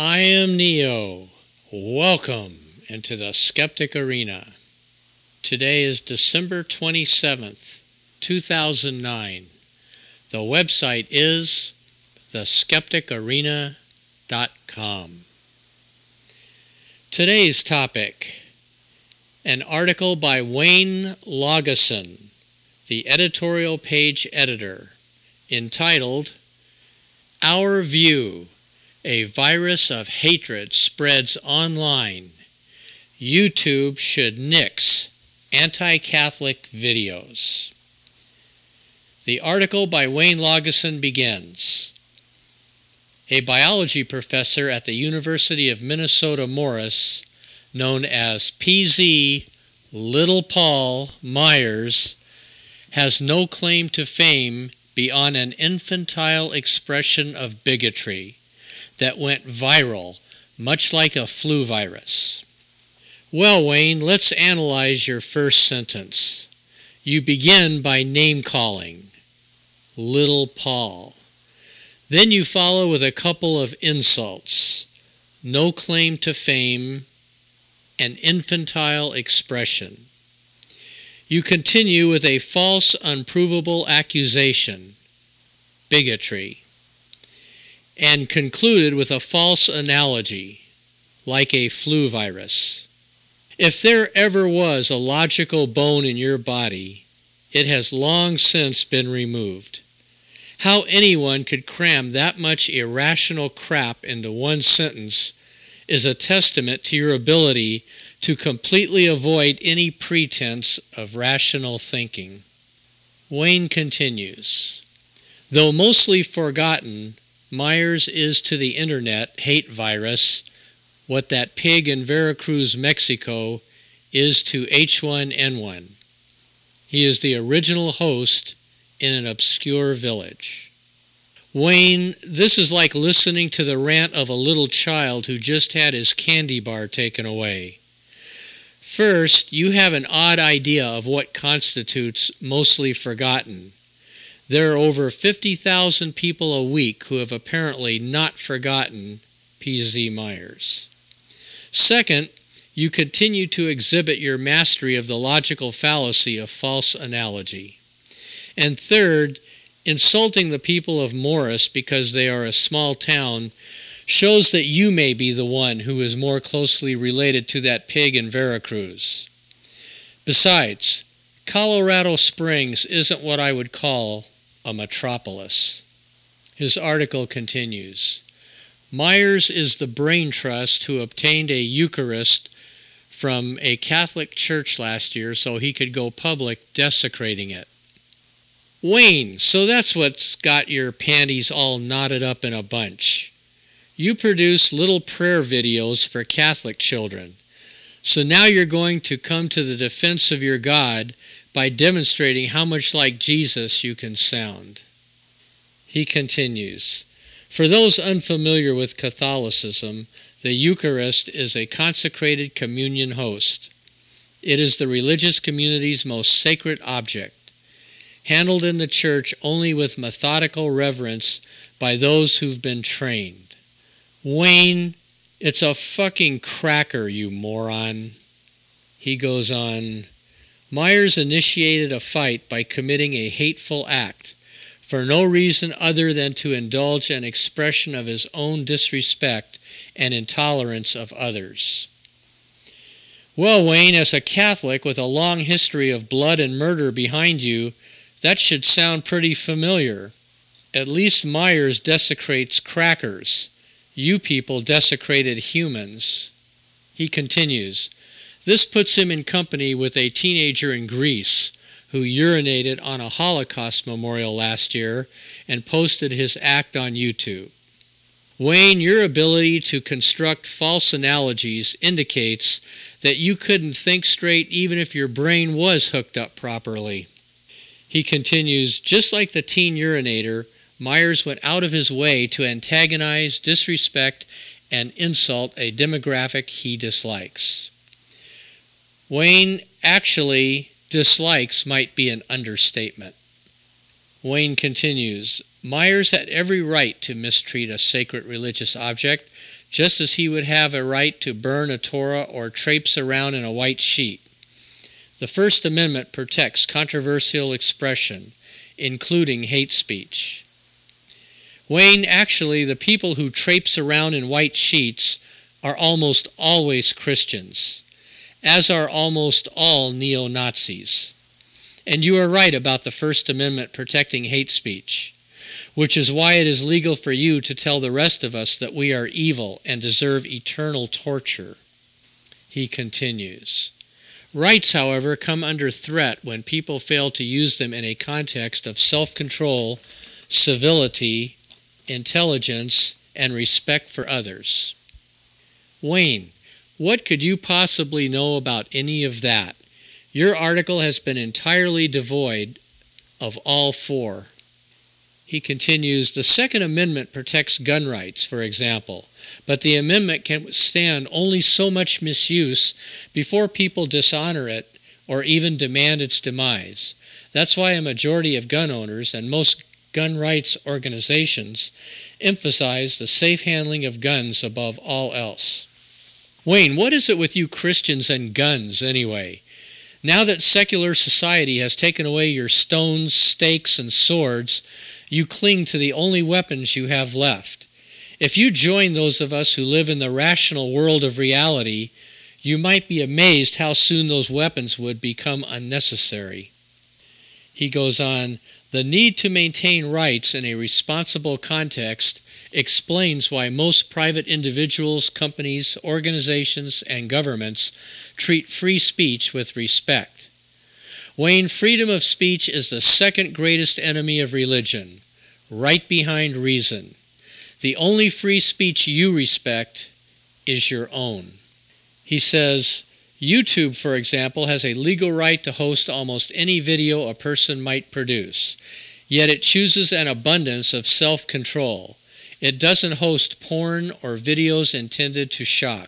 I am Neo. Welcome into the Skeptic Arena. Today is December 27th, 2009. The website is theskepticarena.com. Today's topic, an article by Wayne Lageson, the editorial page editor, entitled, Our View, a Virus of Hatred Spreads Online. YouTube Should Nix Anti-Catholic Videos. The article by Wayne Lageson begins. A biology professor at the University of Minnesota Morris, known as PZ Little Paul Myers, has no claim to fame beyond an infantile expression of bigotry that went viral, much like a flu virus. Well, Wayne, let's analyze your first sentence. You begin by name-calling, Little Paul. Then you follow with a couple of insults, no claim to fame, an infantile expression. You continue with a false, unprovable accusation, bigotry, and concluded with a false analogy, like a flu virus. If there ever was a logical bone in your body, it has long since been removed. How anyone could cram that much irrational crap into one sentence is a testament to your ability to completely avoid any pretense of rational thinking. Wayne continues, though mostly forgotten, Myers is to the internet hate virus what that pig in Veracruz, Mexico is to H1N1. He is the original host in an obscure village. Wayne, this is like listening to the rant of a little child who just had his candy bar taken away. First, you have an odd idea of what constitutes mostly forgotten. There are over 50,000 people a week who have apparently not forgotten P.Z. Myers. Second, you continue to exhibit your mastery of the logical fallacy of false analogy. And third, insulting the people of Morris because they are a small town shows that you may be the one who is more closely related to that pig in Veracruz. Besides, Colorado Springs isn't what I would call a metropolis. His article continues. Myers is the brain trust who obtained a Eucharist from a Catholic church last year so he could go public desecrating it. Wayne, so that's what's got your panties all knotted up in a bunch. You produce little prayer videos for Catholic children. So now you're going to come to the defense of your God by demonstrating how much like Jesus you can sound. He continues, for those unfamiliar with Catholicism, the Eucharist is a consecrated communion host. It is the religious community's most sacred object, handled in the church only with methodical reverence by those who've been trained. Wayne, it's a fucking cracker, you moron. He goes on, Myers initiated a fight by committing a hateful act for no reason other than to indulge an expression of his own disrespect and intolerance of others. Well, Wayne, as a Catholic with a long history of blood and murder behind you, that should sound pretty familiar. At least Myers desecrates crackers. You people desecrated humans. He continues, this puts him in company with a teenager in Greece who urinated on a Holocaust memorial last year and posted his act on YouTube. Wayne, your ability to construct false analogies indicates that you couldn't think straight even if your brain was hooked up properly. He continues, just like the teen urinator, Myers went out of his way to antagonize, disrespect, and insult a demographic he dislikes. Wayne, actually, dislikes might be an understatement. Wayne continues, Myers had every right to mistreat a sacred religious object, just as he would have a right to burn a Torah or traipse around in a white sheet. The First Amendment protects controversial expression, including hate speech. Wayne, actually, the people who traipse around in white sheets are almost always Christians, as are almost all neo-Nazis. And you are right about the First Amendment protecting hate speech, which is why it is legal for you to tell the rest of us that we are evil and deserve eternal torture. He continues. Rights, however, come under threat when people fail to use them in a context of self-control, civility, intelligence, and respect for others. Wayne, what could you possibly know about any of that? Your article has been entirely devoid of all four. He continues, the Second Amendment protects gun rights, for example, but the amendment can withstand only so much misuse before people dishonor it or even demand its demise. That's why a majority of gun owners and most gun rights organizations emphasize the safe handling of guns above all else. Wayne, what is it with you Christians and guns anyway? Now that secular society has taken away your stones, stakes, and swords, you cling to the only weapons you have left. If you join those of us who live in the rational world of reality, you might be amazed how soon those weapons would become unnecessary. He goes on, the need to maintain rights in a responsible context explains why most private individuals, companies, organizations, and governments treat free speech with respect. Wayne, freedom of speech is the second greatest enemy of religion, right behind reason. The only free speech you respect is your own. He says, YouTube, for example, has a legal right to host almost any video a person might produce, yet it chooses an abundance of self-control. It doesn't host porn or videos intended to shock.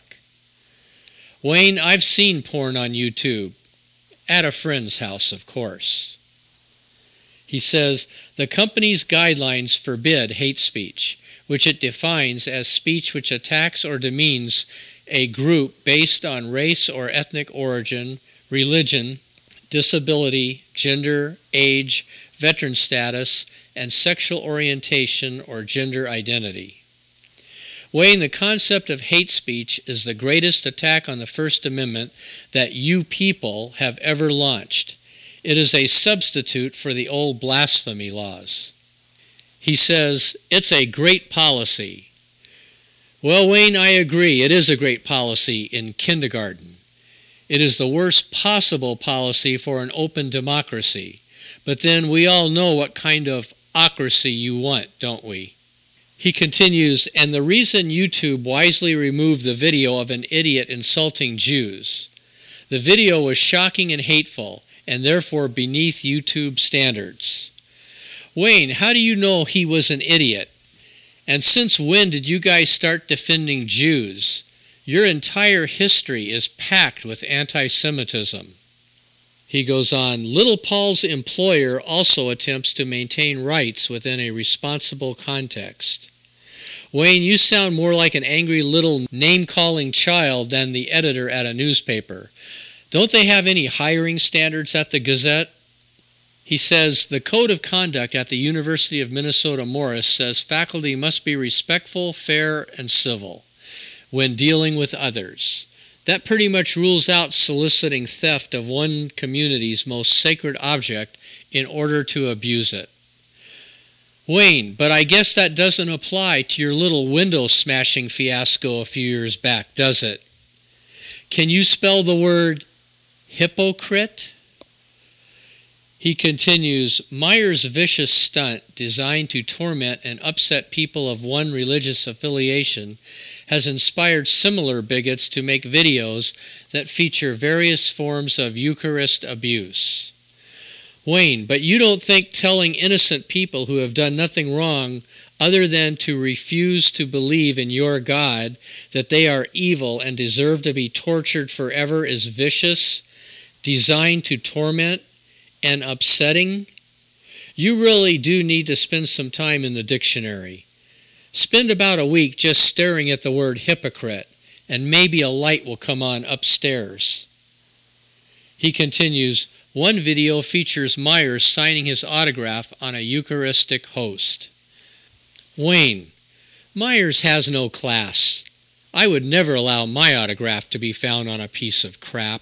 Wayne, I've seen porn on YouTube. At a friend's house, of course. He says, the company's guidelines forbid hate speech, which it defines as speech which attacks or demeans a group based on race or ethnic origin, religion, disability, gender, age, veteran status, and sexual orientation or gender identity. Wayne, the concept of hate speech is the greatest attack on the First Amendment that you people have ever launched. It is a substitute for the old blasphemy laws. He says, it's a great policy. Well, Wayne, I agree. It is a great policy in kindergarten. It is the worst possible policy for an open democracy. But then we all know what kind of ocracy you want, don't we? He continues, and the reason YouTube wisely removed the video of an idiot insulting Jews. The video was shocking and hateful, and therefore beneath YouTube standards. Wayne, how do you know he was an idiot? And since when did you guys start defending Jews? Your entire history is packed with anti-Semitism. He goes on, Little Paul's employer also attempts to maintain rights within a responsible context. Wayne, you sound more like an angry little name-calling child than the editor at a newspaper. Don't they have any hiring standards at the Gazette? He says, the Code of Conduct at the University of Minnesota Morris says faculty must be respectful, fair, and civil when dealing with others. That pretty much rules out soliciting theft of one community's most sacred object in order to abuse it. Wayne, but I guess that doesn't apply to your little window smashing fiasco a few years back, does it? Can you spell the word hypocrite? He continues, Myers' vicious stunt designed to torment and upset people of one religious affiliation has inspired similar bigots to make videos that feature various forms of Eucharist abuse. Wayne, but you don't think telling innocent people who have done nothing wrong other than to refuse to believe in your God that they are evil and deserve to be tortured forever is vicious, designed to torment, and upsetting? You really do need to spend some time in the dictionary. Spend about a week just staring at the word hypocrite, and maybe a light will come on upstairs. He continues, one video features Myers signing his autograph on a Eucharistic host. Wayne, Myers has no class. I would never allow my autograph to be found on a piece of crap.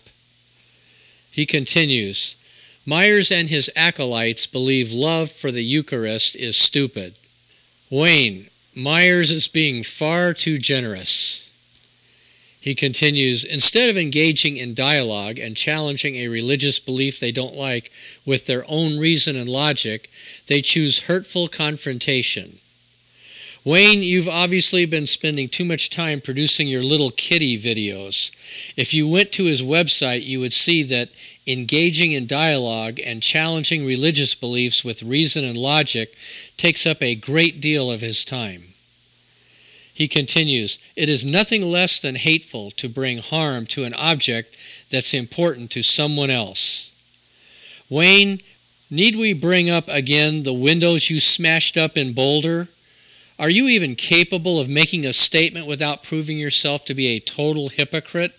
He continues, Myers and his acolytes believe love for the Eucharist is stupid. Wayne, Myers is being far too generous. He continues, instead of engaging in dialogue and challenging a religious belief they don't like with their own reason and logic, they choose hurtful confrontation. Wayne, you've obviously been spending too much time producing your little kitty videos. If you went to his website, you would see that engaging in dialogue and challenging religious beliefs with reason and logic takes up a great deal of his time. He continues, it is nothing less than hateful to bring harm to an object that's important to someone else. Wayne, need we bring up again the windows you smashed up in Boulder? Are you even capable of making a statement without proving yourself to be a total hypocrite?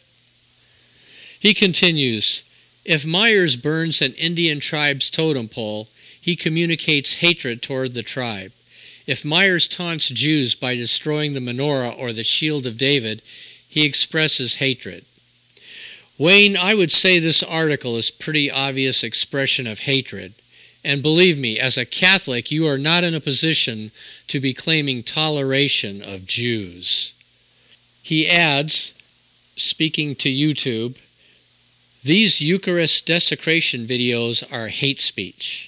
He continues, if Myers burns an Indian tribe's totem pole, he communicates hatred toward the tribe. If Myers taunts Jews by destroying the menorah or the shield of David, he expresses hatred. Wayne, I would say this article is a pretty obvious expression of hatred. And believe me, as a Catholic, you are not in a position to be claiming toleration of Jews. He adds, speaking to YouTube, these Eucharist desecration videos are hate speech.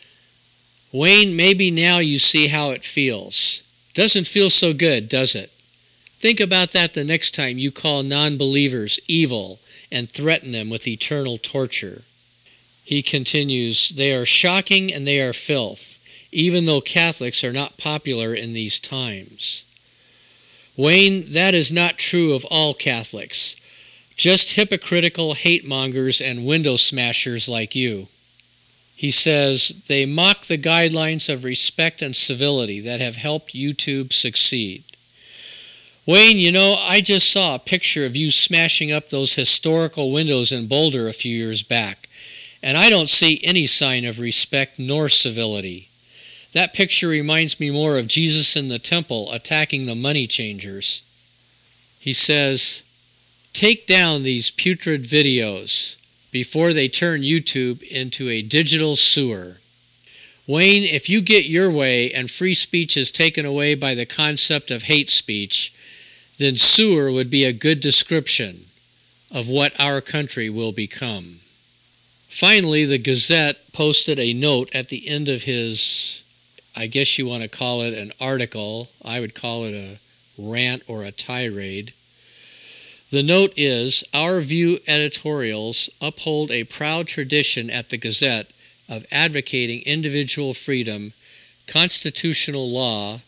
Wayne, maybe now you see how it feels. Doesn't feel so good, does it? Think about that the next time you call non-believers evil and threaten them with eternal torture. He continues, they are shocking and they are filth, even though Catholics are not popular in these times. Wayne, that is not true of all Catholics. Just hypocritical hate mongers and window smashers like you. He says, they mock the guidelines of respect and civility that have helped YouTube succeed. Wayne, you know, I just saw a picture of you smashing up those historical windows in Boulder a few years back, and I don't see any sign of respect nor civility. That picture reminds me more of Jesus in the temple attacking the money changers. He says, take down these putrid videos before they turn YouTube into a digital sewer. Wayne, if you get your way and free speech is taken away by the concept of hate speech, then sewer would be a good description of what our country will become. Finally, the Gazette posted a note at the end of his, I guess you want to call it an article. I would call it a rant or a tirade. The note is, Our View editorials uphold a proud tradition at the Gazette of advocating individual freedom, constitutional law,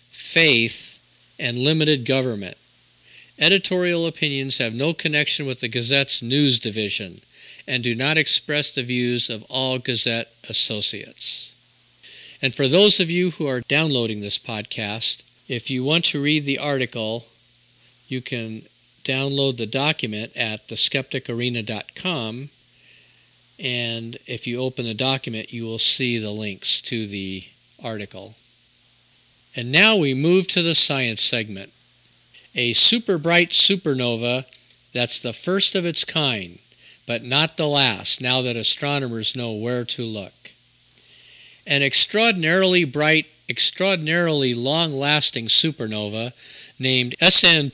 faith, and limited government. Editorial opinions have no connection with the Gazette's news division and do not express the views of all Gazette associates. And for those of you who are downloading this podcast, if you want to read the article, you can download the document at theskepticarena.com, and if you open the document, you will see the links to the article. And now we move to the science segment. A super bright supernova that's the first of its kind, but not the last, now that astronomers know where to look. An extraordinarily bright, extraordinarily long-lasting supernova named SN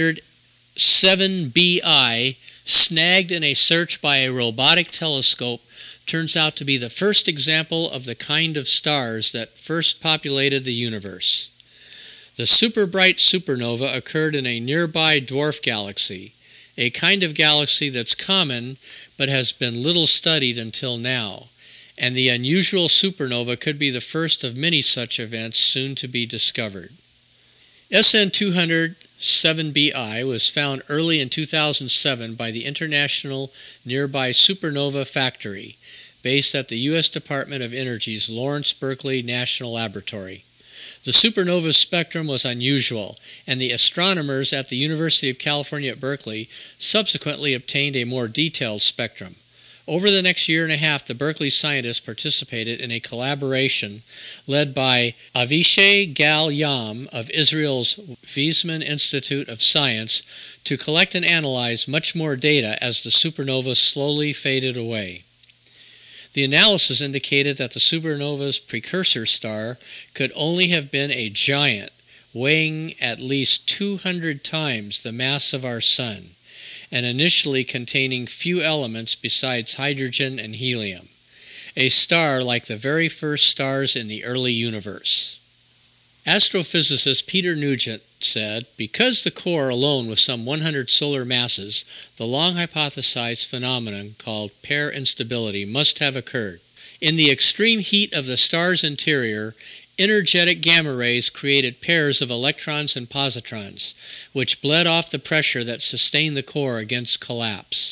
207Bi, snagged in a search by a robotic telescope, turns out to be the first example of the kind of stars that first populated the universe. The super bright supernova occurred in a nearby dwarf galaxy, a kind of galaxy that's common but has been little studied until now, and the unusual supernova could be the first of many such events soon to be discovered. SN 207Bi was found early in 2007 by the International Nearby Supernova Factory, based at the U.S. Department of Energy's Lawrence Berkeley National Laboratory. The supernova's spectrum was unusual, and the astronomers at the University of California at Berkeley subsequently obtained a more detailed spectrum. Over the next year and a half, the Berkeley scientists participated in a collaboration led by Avishai Gal-Yam of Israel's Weizmann Institute of Science to collect and analyze much more data as the supernova slowly faded away. The analysis indicated that the supernova's precursor star could only have been a giant, weighing at least 200 times the mass of our Sun, and initially containing few elements besides hydrogen and helium, a star like the very first stars in the early universe. Astrophysicist Peter Nugent said, because the core alone with some 100 solar masses, the long hypothesized phenomenon called pair instability must have occurred. In the extreme heat of the star's interior, energetic gamma rays created pairs of electrons and positrons, which bled off the pressure that sustained the core against collapse.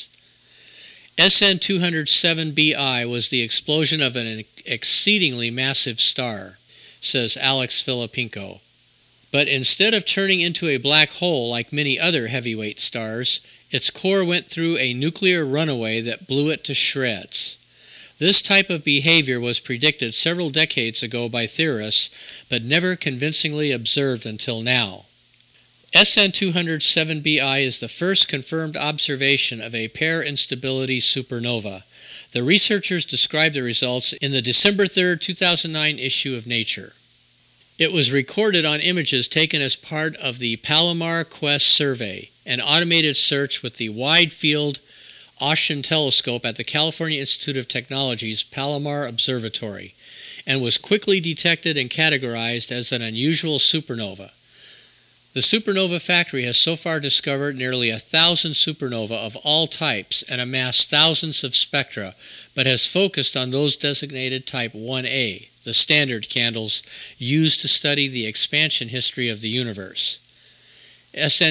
SN 207Bi was the explosion of an exceedingly massive star, says Alex Filipinko. But instead of turning into a black hole like many other heavyweight stars, its core went through a nuclear runaway that blew it to shreds. This type of behavior was predicted several decades ago by theorists, but never convincingly observed until now. SN 207Bi is the first confirmed observation of a pair instability supernova. The researchers described the results in the December 3, 2009 issue of Nature. It was recorded on images taken as part of the Palomar Quest survey, an automated search with the Wide Field Ocean Telescope at the California Institute of Technology's Palomar Observatory, and was quickly detected and categorized as an unusual supernova. The Supernova Factory has so far discovered nearly 1,000 supernovae of all types and amassed thousands of spectra, but has focused on those designated Type 1a, the standard candles used to study the expansion history of the universe. SN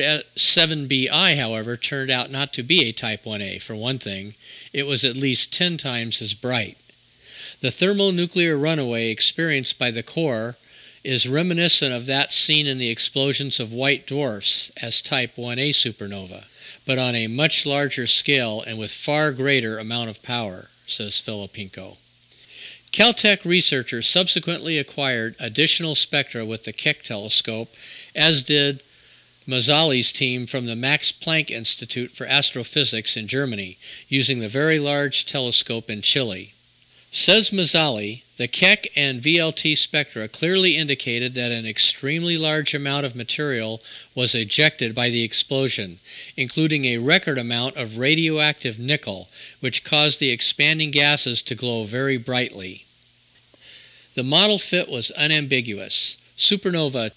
207Bi, however, turned out not to be a Type 1a. For one thing, it was at least 10 times as bright. The thermonuclear runaway experienced by the core is reminiscent of that seen in the explosions of white dwarfs as Type 1a supernova, but on a much larger scale and with far greater amount of power, says Filipinko. Caltech researchers subsequently acquired additional spectra with the Keck telescope, as did Mazzali's team from the Max Planck Institute for Astrophysics in Germany, using the Very Large Telescope in Chile. Says Mazzali, the Keck and VLT spectra clearly indicated that an extremely large amount of material was ejected by the explosion, including a record amount of radioactive nickel, which caused the expanding gases to glow very brightly. The model fit was unambiguous. Supernova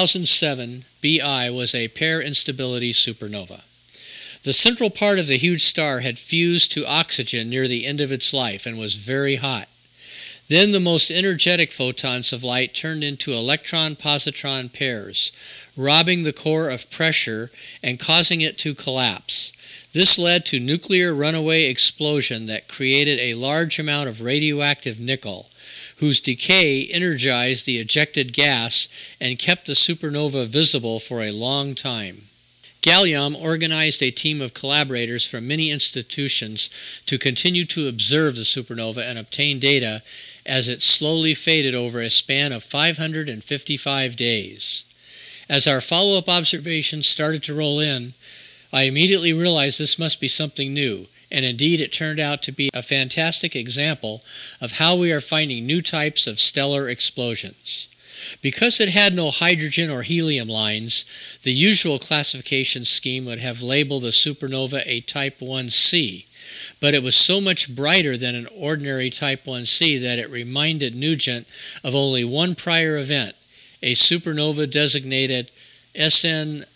2007Bi was a pair instability supernova. The central part of the huge star had fused to oxygen near the end of its life and was very hot. Then the most energetic photons of light turned into electron-positron pairs, robbing the core of pressure and causing it to collapse. This led to nuclear runaway explosion that created a large amount of radioactive nickel, whose decay energized the ejected gas and kept the supernova visible for a long time. Gal-Yam organized a team of collaborators from many institutions to continue to observe the supernova and obtain data as it slowly faded over a span of 555 days. As our follow-up observations started to roll in, I immediately realized this must be something new, and indeed it turned out to be a fantastic example of how we are finding new types of stellar explosions. Because it had no hydrogen or helium lines, the usual classification scheme would have labeled a supernova a Type 1c, but it was so much brighter than an ordinary Type 1c that it reminded Nugent of only one prior event, a supernova designated SN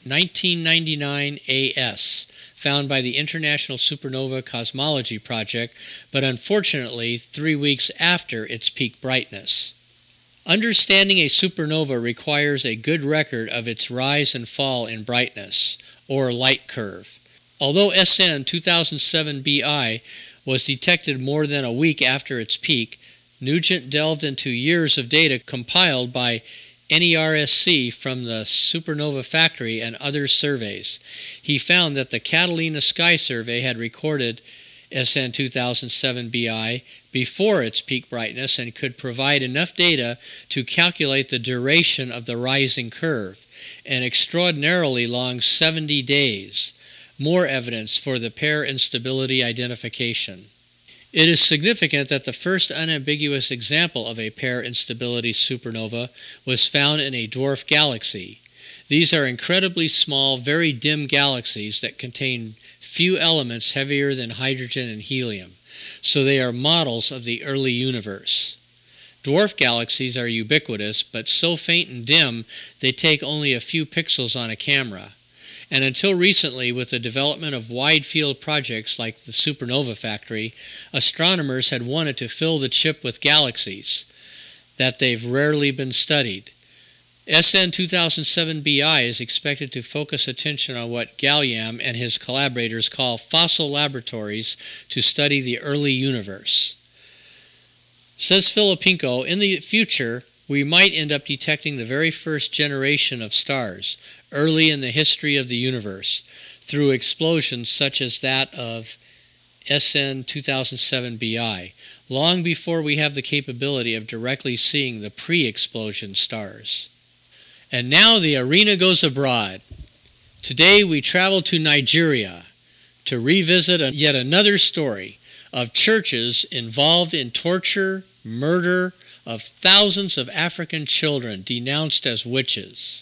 1999AS, found by the International Supernova Cosmology Project, but unfortunately 3 weeks after its peak brightness. Understanding a supernova requires a good record of its rise and fall in brightness, or light curve. Although SN 2007Bi was detected more than a week after its peak, Nugent delved into years of data compiled by NERSC from the Supernova Factory and other surveys. He found that the Catalina Sky Survey had recorded SN 2007 BI before its peak brightness and could provide enough data to calculate the duration of the rising curve, an extraordinarily long 70 days, more evidence for the pair instability identification. It is significant that the first unambiguous example of a pair instability supernova was found in a dwarf galaxy. These are incredibly small, very dim galaxies that contain few elements heavier than hydrogen and helium, so they are models of the early universe. Dwarf galaxies are ubiquitous, but so faint and dim they take only a few pixels on a camera. And until recently, with the development of wide-field projects like the Supernova Factory, astronomers had wanted to fill the chip with galaxies that they've rarely been studied. SN 2007 BI is expected to focus attention on what Galliam and his collaborators call fossil laboratories to study the early universe. Says Filipinko, in the future, we might end up detecting the very first generation of stars, early in the history of the universe, through explosions such as that of SN 2007 BI, long before we have the capability of directly seeing the pre-explosion stars. And now the arena goes abroad. Today we travel to Nigeria to revisit yet another story of churches involved in torture, murder of thousands of African children denounced as witches.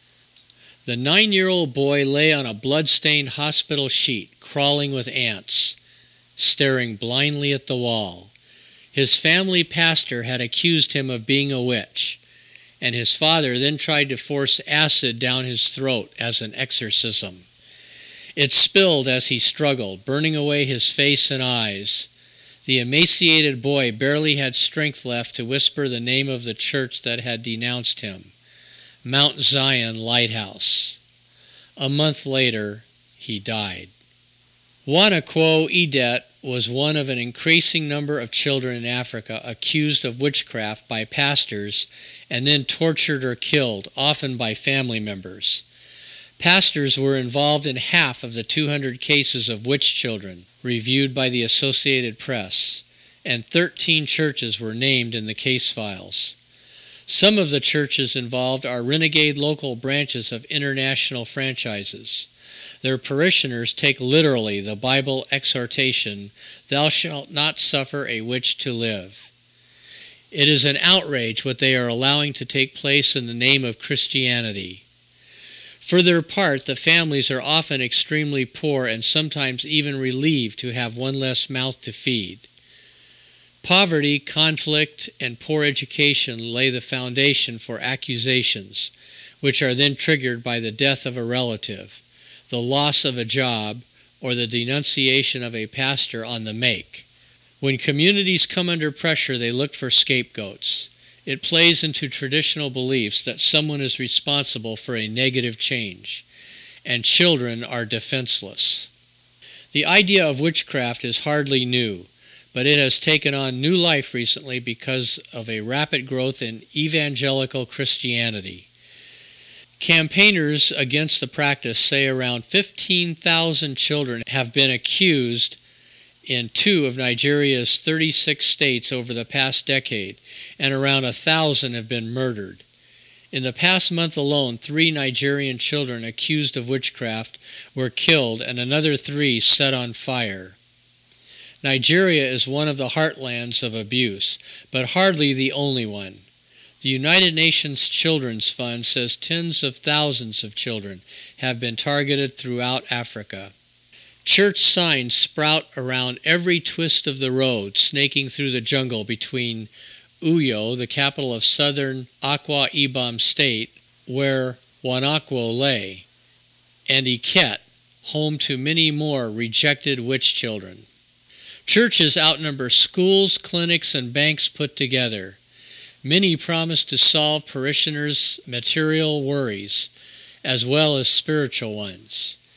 The 9-year-old boy lay on a blood-stained hospital sheet, crawling with ants, staring blindly at the wall. His family pastor had accused him of being a witch, and his father then tried to force acid down his throat as an exorcism. It spilled as he struggled, burning away his face and eyes. The emaciated boy barely had strength left to whisper the name of the church that had denounced him, Mount Zion Lighthouse. A month later, he died. Wanakwo Edet was one of an increasing number of children in Africa accused of witchcraft by pastors and then tortured or killed, often by family members. Pastors were involved in half of the 200 cases of witch children reviewed by the Associated Press, and 13 churches were named in the case files. Some of the churches involved are renegade local branches of international franchises. Their parishioners take literally the Bible exhortation, "Thou shalt not suffer a witch to live." It is an outrage what they are allowing to take place in the name of Christianity. For their part, the families are often extremely poor and sometimes even relieved to have one less mouth to feed. Poverty, conflict, and poor education lay the foundation for accusations, which are then triggered by the death of a relative, the loss of a job, or the denunciation of a pastor on the make. When communities come under pressure, they look for scapegoats. It plays into traditional beliefs that someone is responsible for a negative change, and children are defenseless. The idea of witchcraft is hardly new, but it has taken on new life recently because of a rapid growth in evangelical Christianity. Campaigners against the practice say around 15,000 children have been accused in 2 of Nigeria's 36 states over the past decade, and around 1,000 have been murdered. In the past month alone, 3 Nigerian children accused of witchcraft were killed and another 3 set on fire. Nigeria is one of the heartlands of abuse, but hardly the only one. The United Nations Children's Fund says tens of thousands of children have been targeted throughout Africa. Church signs sprout around every twist of the road, snaking through the jungle between Uyo, the capital of southern Akwa Ibom State, where Wanakwo lay, and Iket, home to many more rejected witch children. Churches outnumber schools, clinics, and banks put together. Many promise to solve parishioners' material worries, as well as spiritual ones.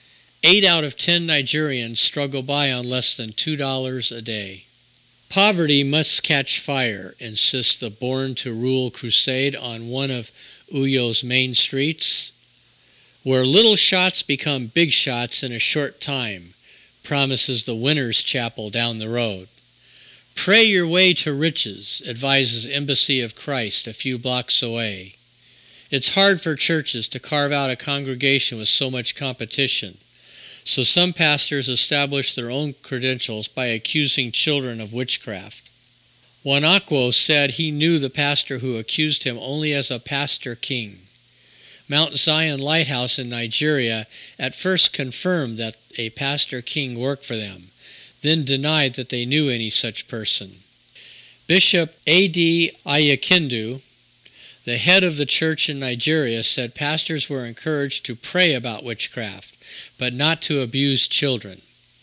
8 out of 10 Nigerians struggle by on less than $2 a day. Poverty must catch fire, insists the Born to Rule crusade on one of Uyo's main streets, where little shots become big shots in a short time, promises the Winners' Chapel down the road. Pray your way to riches, advises Embassy of Christ a few blocks away. It's hard for churches to carve out a congregation with so much competition, so some pastors establish their own credentials by accusing children of witchcraft. Wanakwo said he knew the pastor who accused him only as a pastor king. Mount Zion Lighthouse in Nigeria at first confirmed that a pastor king worked for them, then denied that they knew any such person. Bishop A.D. Ayakindu, the head of the church in Nigeria, said pastors were encouraged to pray about witchcraft, but not to abuse children.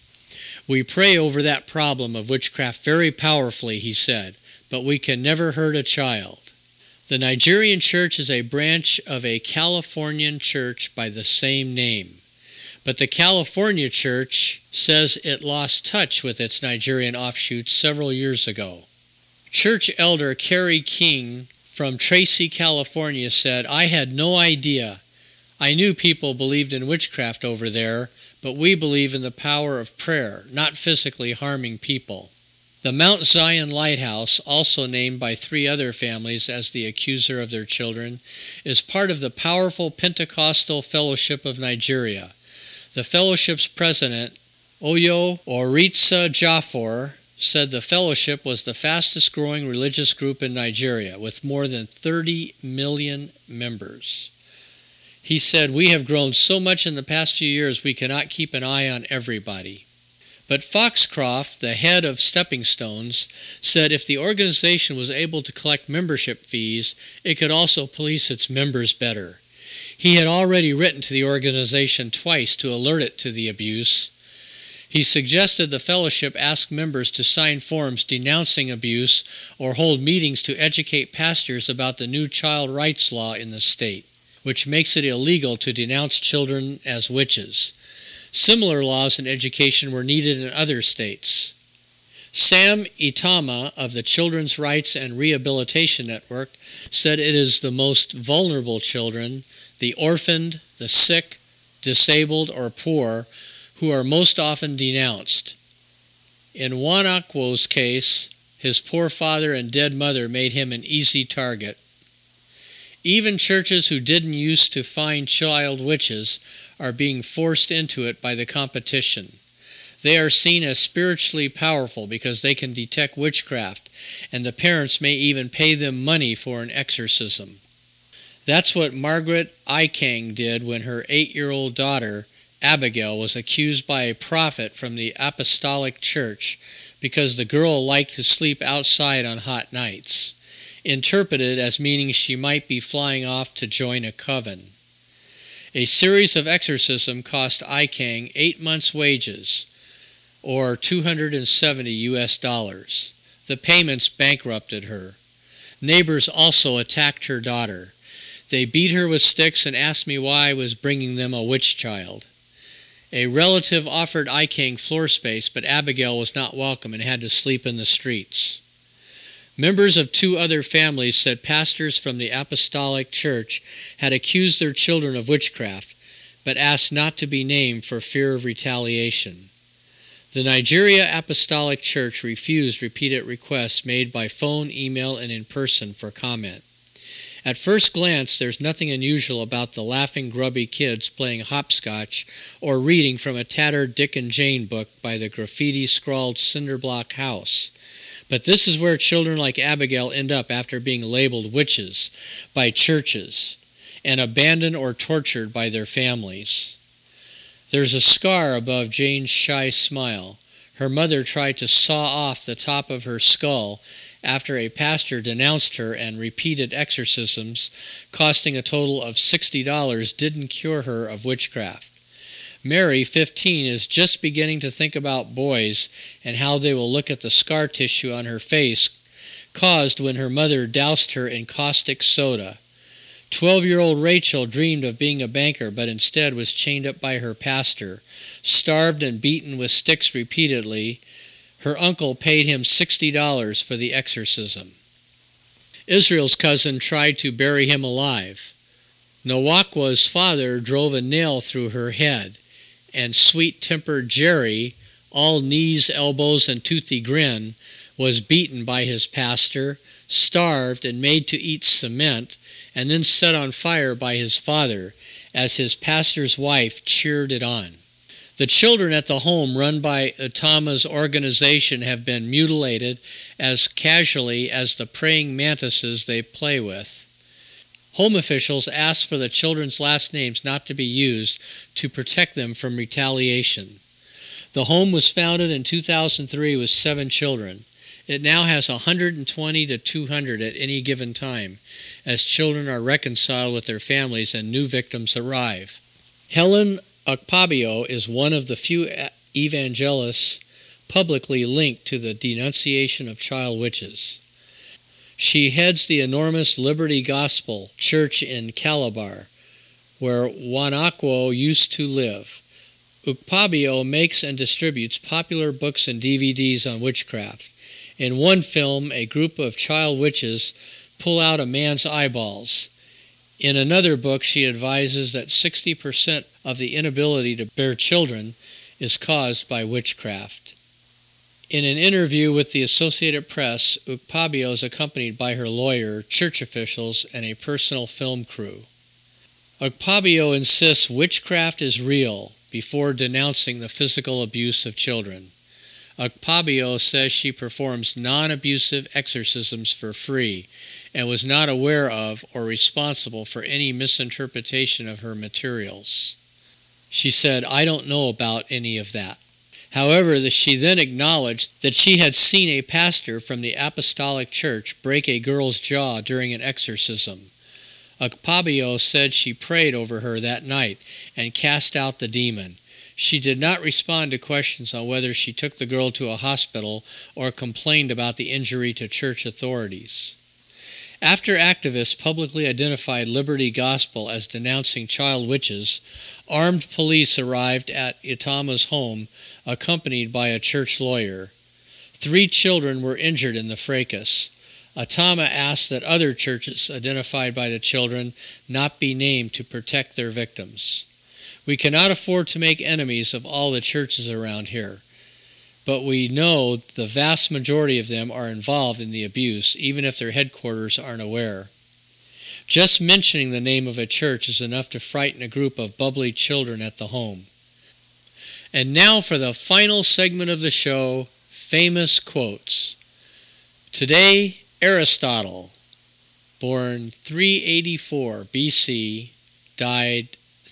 We pray over that problem of witchcraft very powerfully, he said, but we can never hurt a child. The Nigerian church is a branch of a Californian church by the same name, but the California church says it lost touch with its Nigerian offshoots several years ago. Church elder Kerry King from Tracy, California said, "I had no idea. I knew people believed in witchcraft over there, but we believe in the power of prayer, not physically harming people." The Mount Zion Lighthouse, also named by 3 other families as the accuser of their children, is part of the powerful Pentecostal Fellowship of Nigeria. The fellowship's president, Oyo Oritsa Jaffor, said the fellowship was the fastest growing religious group in Nigeria, with more than 30 million members. He said, "We have grown so much in the past few years we cannot keep an eye on everybody." But Foxcroft, the head of Stepping Stones, said if the organization was able to collect membership fees, it could also police its members better. He had already written to the organization twice to alert it to the abuse. He suggested the fellowship ask members to sign forms denouncing abuse or hold meetings to educate pastors about the new child rights law in the state, which makes it illegal to denounce children as witches. Similar laws and education were needed in other states. Sam Itama of the Children's Rights and Rehabilitation Network said it is the most vulnerable children, the orphaned, the sick, disabled, or poor, who are most often denounced. In Wanakwo's case, his poor father and dead mother made him an easy target. Even churches who didn't used to find child witches are being forced into it by the competition. They are seen as spiritually powerful because they can detect witchcraft, and the parents may even pay them money for an exorcism. That's what Margaret Ikang did when her 8-year-old daughter, Abigail, was accused by a prophet from the Apostolic Church because the girl liked to sleep outside on hot nights, interpreted as meaning she might be flying off to join a coven. A series of exorcisms cost Ikang 8 months' wages, or $270. The payments bankrupted her. Neighbors also attacked her daughter. They beat her with sticks and asked me why I was bringing them a witch child. A relative offered Ikang floor space, but Abigail was not welcome and had to sleep in the streets. Members of 2 other families said pastors from the Apostolic Church had accused their children of witchcraft, but asked not to be named for fear of retaliation. The Nigeria Apostolic Church refused repeated requests made by phone, email, and in person for comment. At first glance, there's nothing unusual about the laughing, grubby kids playing hopscotch or reading from a tattered Dick and Jane book by the graffiti-scrawled cinderblock house. But this is where children like Abigail end up after being labeled witches by churches and abandoned or tortured by their families. There's a scar above Jane's shy smile. Her mother tried to saw off the top of her skull after a pastor denounced her, and repeated exorcisms, costing a total of $60, didn't cure her of witchcraft. Mary, 15, is just beginning to think about boys and how they will look at the scar tissue on her face caused when her mother doused her in caustic soda. 12-year-old Rachel dreamed of being a banker, but instead was chained up by her pastor, starved and beaten with sticks repeatedly. Her uncle paid him $60 for the exorcism. Israel's cousin tried to bury him alive. Nawakwa's father drove a nail through her head, and sweet-tempered Jerry, all knees, elbows, and toothy grin, was beaten by his pastor, starved and made to eat cement, and then set on fire by his father as his pastor's wife cheered it on. The children at the home run by Atama's organization have been mutilated as casually as the praying mantises they play with. Home officials asked for the children's last names not to be used to protect them from retaliation. The home was founded in 2003 with 7 children. It now has 120 to 200 at any given time, as children are reconciled with their families and new victims arrive. Helen Okpabio is one of the few evangelists publicly linked to the denunciation of child witches. She heads the enormous Liberty Gospel Church in Calabar, where Wanakwo used to live. Okpabio makes and distributes popular books and DVDs on witchcraft. In one film, a group of child witches pull out a man's eyeballs. In another book, she advises that 60% of the inability to bear children is caused by witchcraft. In an interview with the Associated Press, Okpabio is accompanied by her lawyer, church officials, and a personal film crew. Okpabio insists witchcraft is real before denouncing the physical abuse of children. Okpabio says she performs non-abusive exorcisms for free and was not aware of or responsible for any misinterpretation of her materials. She said, "I don't know about any of that." However, she then acknowledged that she had seen a pastor from the Apostolic Church break a girl's jaw during an exorcism. Okpabio said she prayed over her that night and cast out the demon. She did not respond to questions on whether she took the girl to a hospital or complained about the injury to church authorities. After activists publicly identified Liberty Gospel as denouncing child witches, armed police arrived at Itama's home, accompanied by a church lawyer. 3 children were injured in the fracas. Itama asked that other churches identified by the children not be named to protect their victims. "We cannot afford to make enemies of all the churches around here, but we know the vast majority of them are involved in the abuse, even if their headquarters aren't aware." Just mentioning the name of a church is enough to frighten a group of bubbly children at the home. And now for the final segment of the show, famous quotes. Today, Aristotle, born 384 BC, died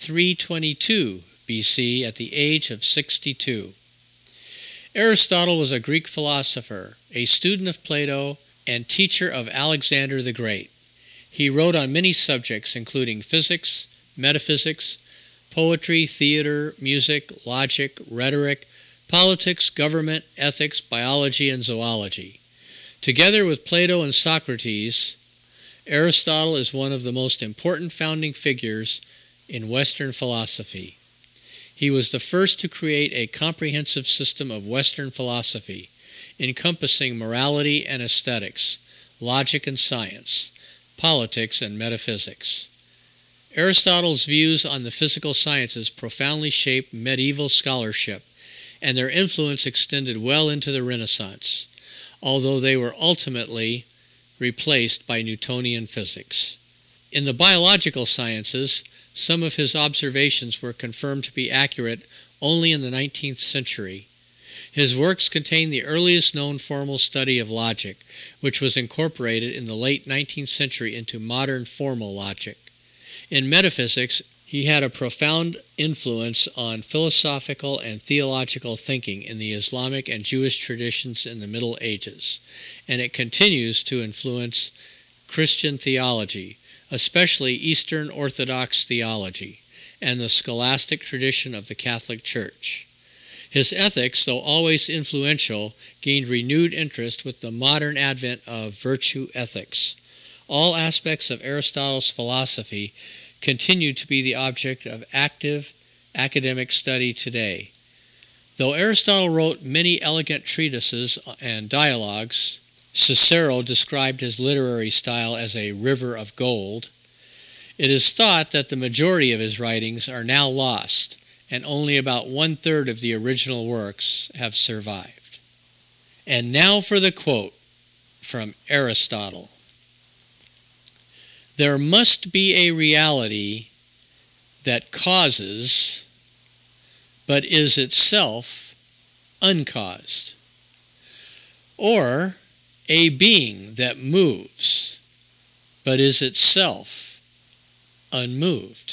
322 BC at the age of 62. Aristotle was a Greek philosopher, a student of Plato, and teacher of Alexander the Great. He wrote on many subjects including physics, metaphysics, poetry, theater, music, logic, rhetoric, politics, government, ethics, biology, and zoology. Together with Plato and Socrates, Aristotle is one of the most important founding figures in Western philosophy. He was the first to create a comprehensive system of Western philosophy, encompassing morality and aesthetics, logic and science, politics and metaphysics. Aristotle's views on the physical sciences profoundly shaped medieval scholarship, and their influence extended well into the Renaissance, although they were ultimately replaced by Newtonian physics. In the biological sciences, some of his observations were confirmed to be accurate only in the 19th century. His works contain the earliest known formal study of logic, which was incorporated in the late 19th century into modern formal logic. In metaphysics, he had a profound influence on philosophical and theological thinking in the Islamic and Jewish traditions in the Middle Ages, and it continues to influence Christian theology, especially Eastern Orthodox theology, and the scholastic tradition of the Catholic Church. His ethics, though always influential, gained renewed interest with the modern advent of virtue ethics. all aspects of Aristotle's philosophy continue to be the object of active academic study today. Though Aristotle wrote many elegant treatises and dialogues, Cicero described his literary style as a river of gold, it is thought that the majority of his writings are now lost, and only about 1/3 of the original works have survived. And now for the quote from Aristotle. There must be a reality that causes, but is itself uncaused, or a being that moves, but is itself unmoved.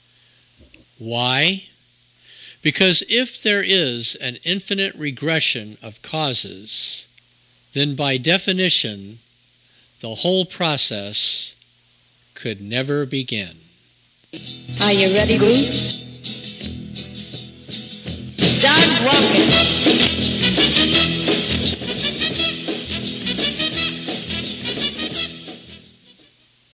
Why? Because if there is an infinite regression of causes, then by definition, the whole process could never begin. Are you ready, Bruce? Start walking.